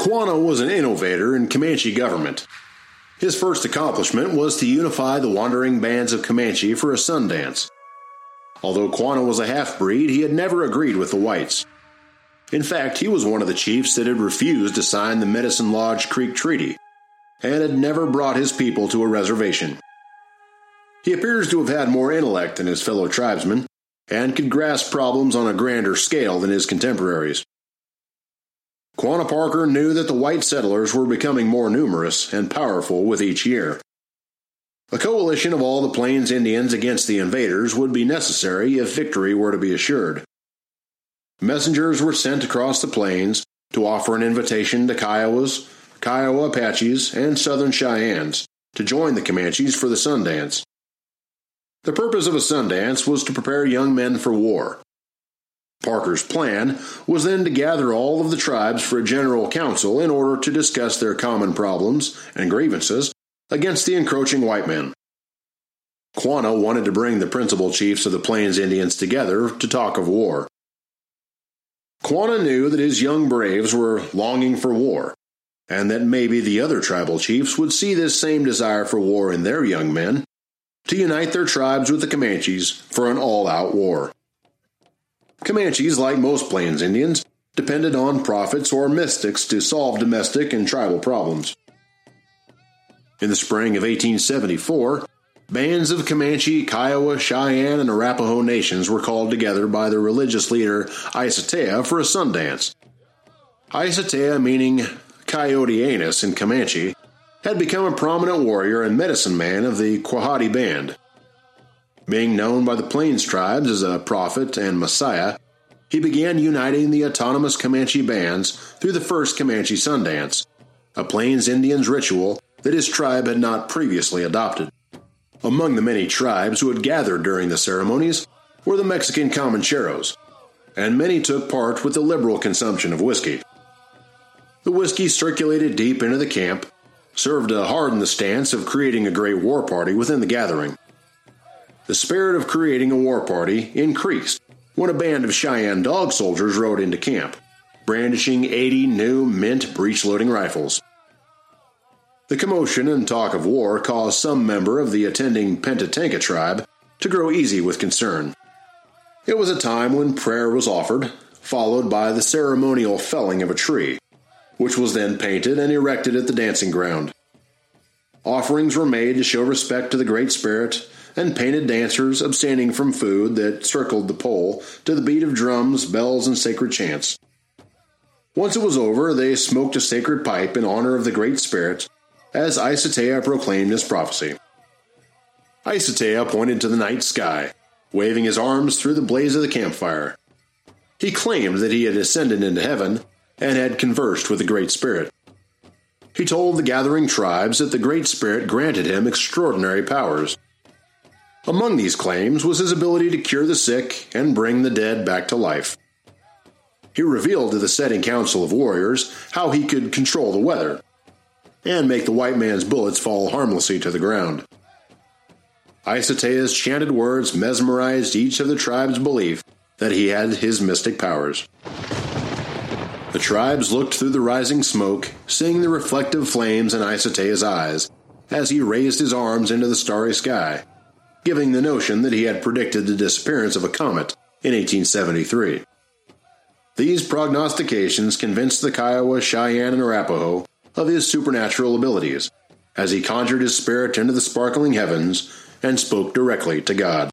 Quanah was an innovator in Comanche government. His first accomplishment was to unify the wandering bands of Comanche for a sun dance. Although Quanah was a half-breed, he had never agreed with the whites. In fact, he was one of the chiefs that had refused to sign the Medicine Lodge Creek Treaty, and had never brought his people to a reservation. He appears to have had more intellect than his fellow tribesmen, and could grasp problems on a grander scale than his contemporaries. Quanah Parker knew that the white settlers were becoming more numerous and powerful with each year. A coalition of all the Plains Indians against the invaders would be necessary if victory were to be assured. Messengers were sent across the plains to offer an invitation to Kiowas, Kiowa Apaches, and Southern Cheyennes to join the Comanches for the Sundance. The purpose of a Sundance was to prepare young men for war. Parker's plan was then to gather all of the tribes for a general council in order to discuss their common problems and grievances against the encroaching white men. Quanah wanted to bring the principal chiefs of the Plains Indians together to talk of war. Quanah knew that his young braves were longing for war, and that maybe the other tribal chiefs would see this same desire for war in their young men, to unite their tribes with the Comanches for an all-out war. Comanches, like most Plains Indians, depended on prophets or mystics to solve domestic and tribal problems. In the spring of 1874, bands of Comanche, Kiowa, Cheyenne, and Arapaho nations were called together by their religious leader Isatea for a Sundance. Isatea, meaning Coyote Anus in Comanche, had become a prominent warrior and medicine man of the Quahati Band. Being known by the Plains tribes as a prophet and messiah, he began uniting the autonomous Comanche bands through the first Comanche Sundance, a Plains Indians ritual that his tribe had not previously adopted. Among the many tribes who had gathered during the ceremonies were the Mexican Comancheros, and many took part with the liberal consumption of whiskey. The whiskey circulated deep into the camp, served to harden the stance of creating a great war party within the gathering. The spirit of creating a war party increased when a band of Cheyenne dog soldiers rode into camp, brandishing 80 new mint breech-loading rifles. The commotion and talk of war caused some member of the attending Pentatanka tribe to grow easy with concern. It was a time when prayer was offered, followed by the ceremonial felling of a tree, which was then painted and erected at the dancing ground. Offerings were made to show respect to the Great Spirit, and painted dancers abstaining from food that circled the pole to the beat of drums, bells, and sacred chants. Once it was over, they smoked a sacred pipe in honor of the Great Spirit, as Isatea proclaimed his prophecy. Isatea pointed to the night sky, waving his arms through the blaze of the campfire. He claimed that he had ascended into heaven and had conversed with the Great Spirit. He told the gathering tribes that the Great Spirit granted him extraordinary powers. Among these claims was his ability to cure the sick and bring the dead back to life. He revealed to the setting council of warriors how he could control the weather and make the white man's bullets fall harmlessly to the ground. Isatea's chanted words mesmerized each of the tribe's belief that he had his mystic powers. The tribes looked through the rising smoke, seeing the reflective flames in Isatea's eyes as he raised his arms into the starry sky, giving the notion that he had predicted the disappearance of a comet in 1873. These prognostications convinced the Kiowa, Cheyenne, and Arapaho of his supernatural abilities, as he conjured his spirit into the sparkling heavens and spoke directly to God.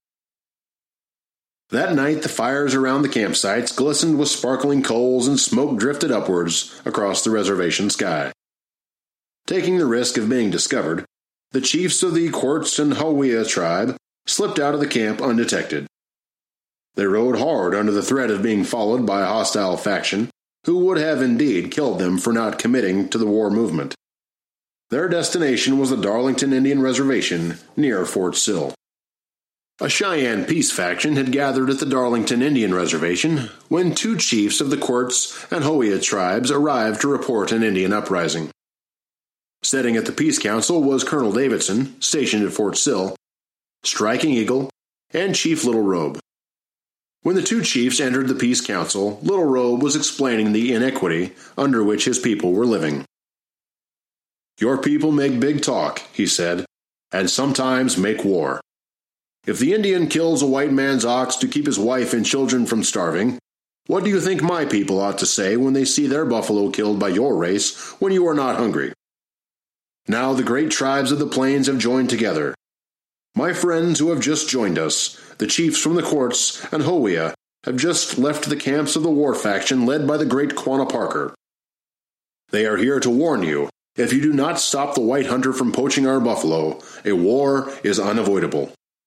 That night, the fires around the campsites glistened with sparkling coals and smoke drifted upwards across the reservation sky. Taking the risk of being discovered, the chiefs of the Quartz and Hawea tribe slipped out of the camp undetected. They rode hard under the threat of being followed by a hostile faction who would have indeed killed them for not committing to the war movement. Their destination was the Darlington Indian Reservation near Fort Sill. A Cheyenne peace faction had gathered at the Darlington Indian Reservation when two chiefs of the Quartz and Hawea tribes arrived to report an Indian uprising. Sitting at the Peace Council was Colonel Davidson, stationed at Fort Sill, Striking Eagle, and Chief Little Robe. When the two chiefs entered the peace council, Little Robe was explaining the inequity under which his people were living. "Your people make big talk," he said, "and sometimes make war. If the Indian kills a white man's ox to keep his wife and children from starving, what do you think my people ought to say when they see their buffalo killed by your race when you are not hungry? Now the great tribes of the plains have joined together. My friends who have just joined us, the chiefs from the Quartz and Howia, have just left the camps of the war faction led by the great Quanah Parker. They are here to warn you, if you do not stop the white hunter from poaching our buffalo, a war is unavoidable."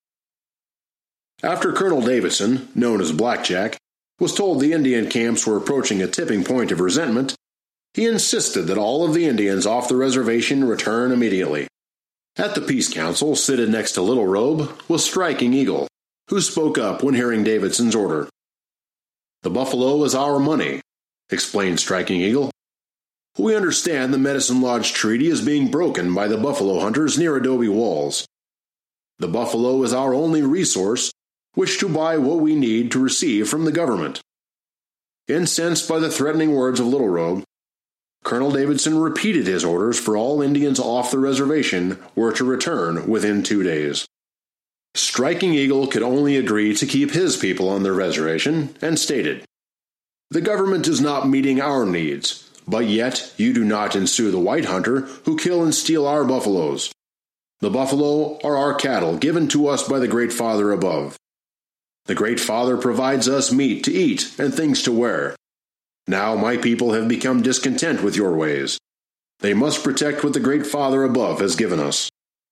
After Colonel Davidson, known as Blackjack, was told the Indian camps were approaching a tipping point of resentment, he insisted that all of the Indians off the reservation return immediately. At the peace council, seated next to Little Robe, was Striking Eagle, who spoke up when hearing Davidson's order. "The buffalo is our money," explained Striking Eagle. "We understand the Medicine Lodge Treaty is being broken by the buffalo hunters near Adobe Walls. The buffalo is our only resource which to buy what we need to receive from the government." Incensed by the threatening words of Little Robe, Colonel Davidson repeated his orders for all Indians off the reservation were to return within 2 days. Striking Eagle could only agree to keep his people on the reservation and stated, "The government is not meeting our needs, but yet you do not ensue the white hunter who kill and steal our buffaloes. The buffalo are our cattle given to us by the Great Father above. The Great Father provides us meat to eat and things to wear. Now my people have become discontent with your ways. They must protect what the Great Father above has given us."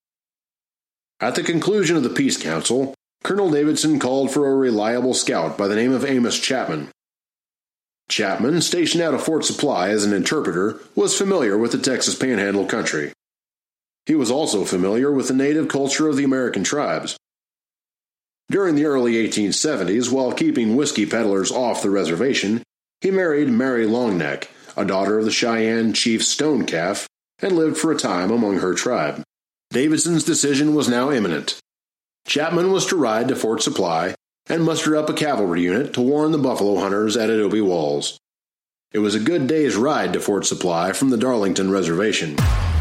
At the conclusion of the Peace Council, Colonel Davidson called for a reliable scout by the name of Amos Chapman. Chapman, stationed out of Fort Supply as an interpreter, was familiar with the Texas Panhandle country. He was also familiar with the native culture of the American tribes. During the early 1870s, while keeping whiskey peddlers off the reservation, he married Mary Longneck, a daughter of the Cheyenne chief Stonecalf, and lived for a time among her tribe. Davidson's decision was now imminent. Chapman was to ride to Fort Supply and muster up a cavalry unit to warn the buffalo hunters at Adobe Walls. It was a good day's ride to Fort Supply from the Darlington Reservation.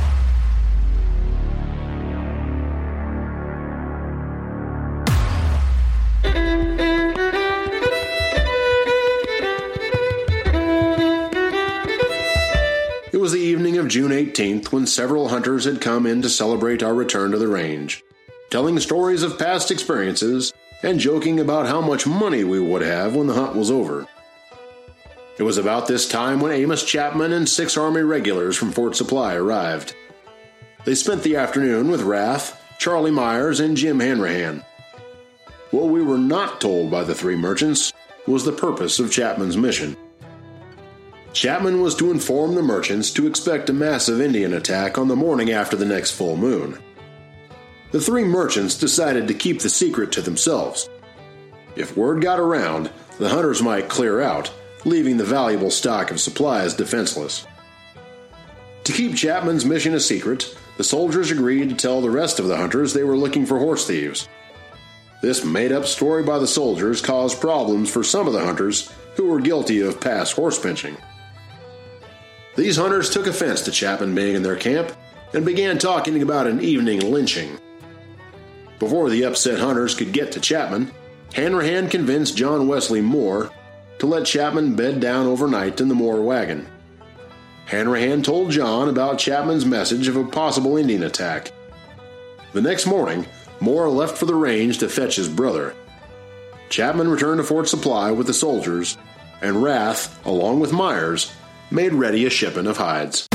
It was the evening of June 18th when several hunters had come in to celebrate our return to the range, telling stories of past experiences and joking about how much money we would have when the hunt was over. It was about this time when Amos Chapman and 6 Army regulars from Fort Supply arrived. They spent the afternoon with Rath, Charlie Myers, and Jim Hanrahan. What we were not told by the 3 merchants was the purpose of Chapman's mission. Chapman was to inform the merchants to expect a massive Indian attack on the morning after the next full moon. The 3 merchants decided to keep the secret to themselves. If word got around, the hunters might clear out, leaving the valuable stock of supplies defenseless. To keep Chapman's mission a secret, the soldiers agreed to tell the rest of the hunters they were looking for horse thieves. This made-up story by the soldiers caused problems for some of the hunters who were guilty of past horse pinching. These hunters took offense to Chapman being in their camp and began talking about an evening lynching. Before the upset hunters could get to Chapman, Hanrahan convinced John Wesley Moore to let Chapman bed down overnight in the Moore wagon. Hanrahan told John about Chapman's message of a possible Indian attack. The next morning, Moore left for the range to fetch his brother. Chapman returned to Fort Supply with the soldiers, and Rath, along with Myers, made ready a shipment of hides.